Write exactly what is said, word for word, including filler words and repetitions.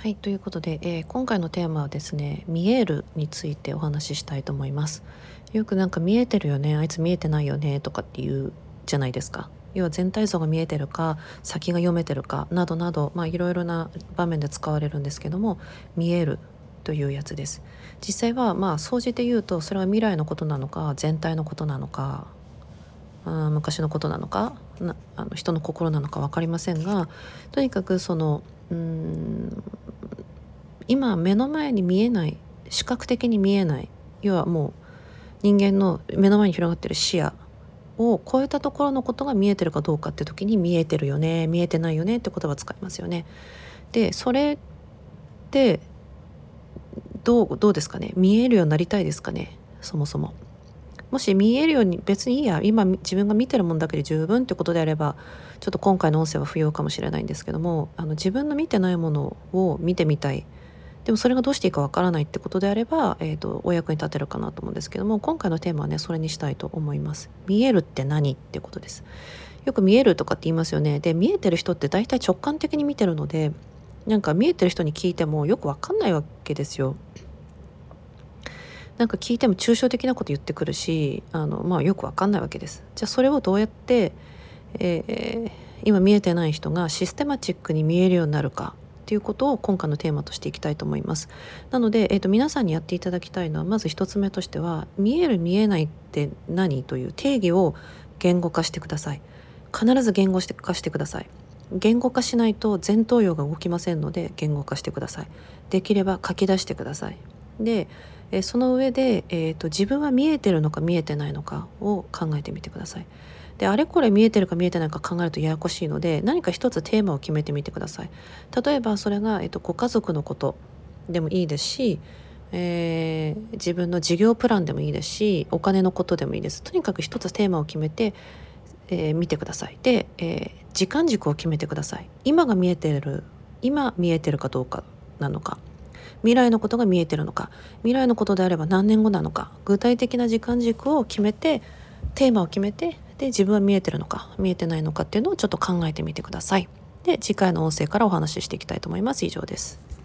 はい、ということで、えー今回のテーマはですね、見えるについてお話ししたいと思います。よくなんか見えてるよね、あいつ見えてないよねとかっていうじゃないですか。要は全体像が見えてるか、先が読めてるかなどなど、まあいろいろな場面で使われるんですけども、見えるというやつです。実際はまあ総じて言うと、それは未来のことなのか、全体のことなのか、あー昔のことなのかな、あの人の心なのか分かりませんが、とにかくそのうーん今目の前に見えない、視覚的に見えない、要はもう人間の目の前に広がってる視野を超えたところのことが見えてるかどうかって時に、見えてるよね、見えてないよねって言葉使いますよね。でそれってどうどうですかね。見えるようになりたいですかね。そもそももし見えるように、別にいいや、今自分が見てるもんだけで十分ってことであれば、ちょっと今回の音声は不要かもしれないんですけども、あの自分の見てないものを見てみたい、でもそれがどうしていいかわからないってことであれば、えーと、お役に立てるかなと思うんですけども、今回のテーマはねそれにしたいと思います。見えるって何ってことです。よく見えるとかって言いますよね。で見えてる人って大体直感的に見てるので、なんか見えてる人に聞いてもよくわかんないわけですよ。なんか聞いても抽象的なこと言ってくるし、あの、まあ、よくわかんないわけです。じゃあそれをどうやって、えー今見えてない人がシステマチックに見えるようになるかっていうことを今回のテーマとしていきたいと思います。なので、えーと、皆さんにやっていただきたいのは、まず一つ目としては、見える見えないって何という定義を言語化してください。必ず言語化してください。言語化しないと前頭葉が動きませんので、言語化してください。できれば書き出してください。でえーその上で、えーと、自分は見えてるのか見えてないのかを考えてみてください。であれこれ見えてるか見えてないか考えるとややこしいので、何か一つテーマを決めてみてください。例えばそれが、えーと、ご家族のことでもいいですし、えー自分の事業プランでもいいですし、お金のことでもいいです。とにかく一つテーマを決めて、えー見てください。で、えー時間軸を決めてください。今が見えてる今見えてるかどうかなのか、未来のことが見えてるのか、未来のことであれば何年後なのか、具体的な時間軸を決めて、テーマを決めて、で自分は見えてるのか見えてないのかっていうのをちょっと考えてみてください。で次回の音声からお話ししていきたいと思います。以上です。